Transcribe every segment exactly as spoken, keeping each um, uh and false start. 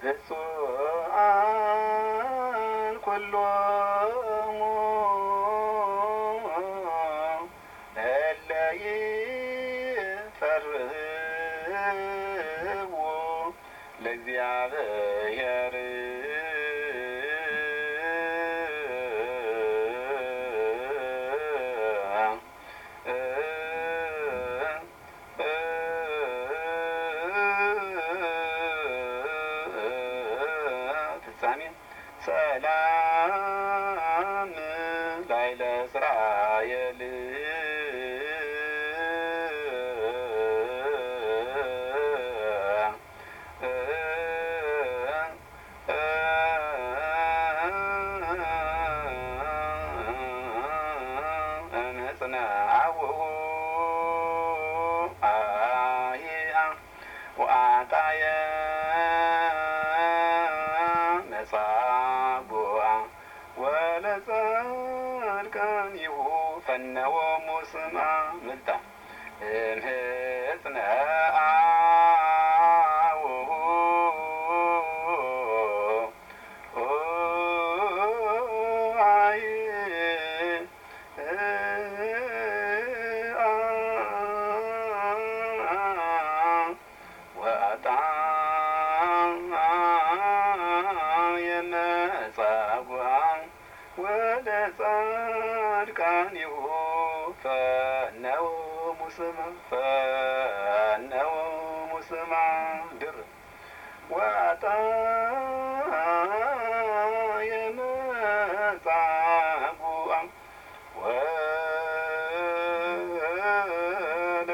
ብፁዓን ኩሎሙ እለ ይፈርህዎ ለእግዚአብሔር ፍጻሜ ሰላም ላዕለ እስራኤል እምጽንዐዎ አሂአ ወአጣየ መጻጉዓ ወለጻድቃኒሁ ፈነወሙ ስምዐ ምልጣ እምሕጽንዐዎ ወለጻድቃኒሁ ፈነወሙ ስምዐ ፈነወሙ ስምዐ ድር ወአጣየ መጻጉዓ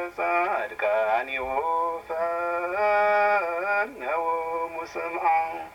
ወለጻድቃኒሁ ፈነወሙ ስምዐ